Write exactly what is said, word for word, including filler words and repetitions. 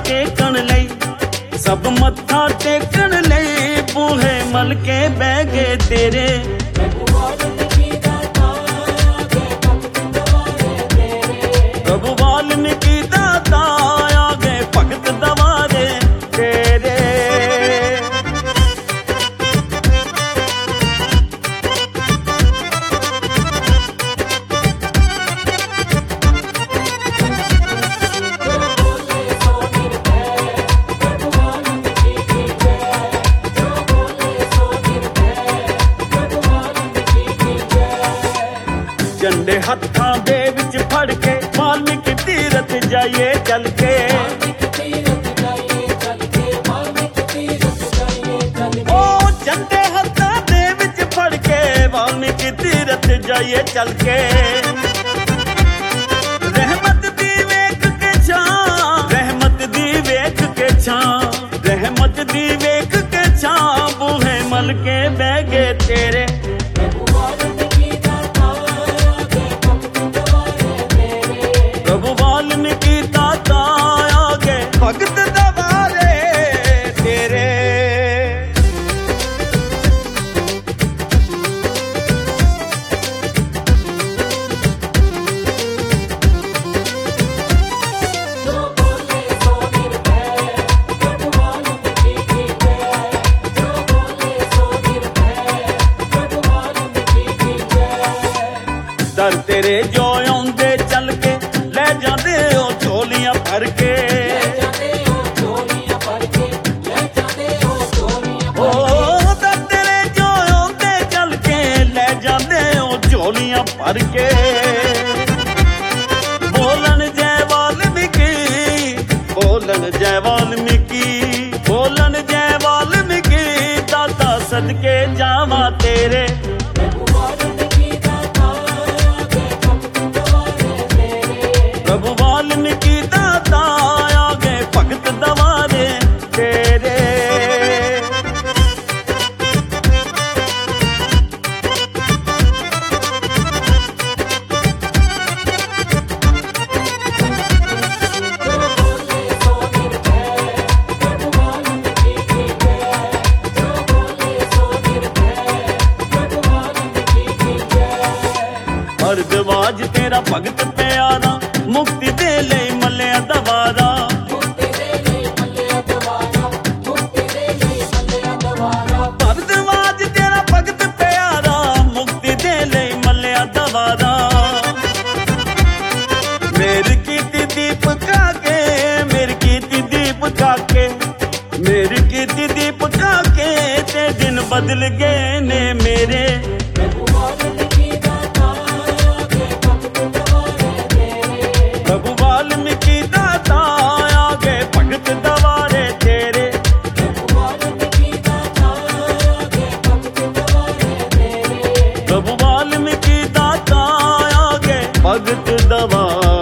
Taken लई, सब मत्था टेकन लई बूहे मल के बह गए तेरे। प्रभु वाल्मीकि दाता आ गए भगत दवारे तेरे। झंडे हत्थां दे विच फड़ के वाल्मीकि तीरथ जाइए चल के। ओ झंडे हत्थां दे विच फड़ के वाल्मीकि तीरथ जाइए चल के। रहमत दी वेख के छां, रहमत दी वेख के छां, रहमत दी वेख के छां बूहे मल के बह गए तेरे। प्रभु वाल्मीकि दाता आ गए भगत दवारे तेरे। दर तेरे जो आउंदे चल के ले जाते हो झोलियां भर के। ओ दर तेरे जो आउंदे चल के ले जाते हो झोलियां भर के। बोलन जय वाल्मीकि, बोलन जय वाल्मीकि, बोलन जय वाल्मीकि दाता सदके जावा तेरे। प्रभु वाल्मीकि दाता आ गए भगत दवारे तेरे। भरद्वाज तेरा भगत प्यारा मुक्ति दे ले मल्लिया दवारा। भरद्वाज तेरा भगत प्यारा मुक्ति दे ले मल्लिया दवारा। मेरी कीर्ति दीप काके, मेरी कीर्ति दीप काके, मेरी कीर्ति दीप काके ते दिन बदल गए ने मेरे। प्रभु वाल्मीकि दाता आ गए भगत दवारे तेरे। प्रभु वाल्मीकि दाता आ गए भगत दवारे।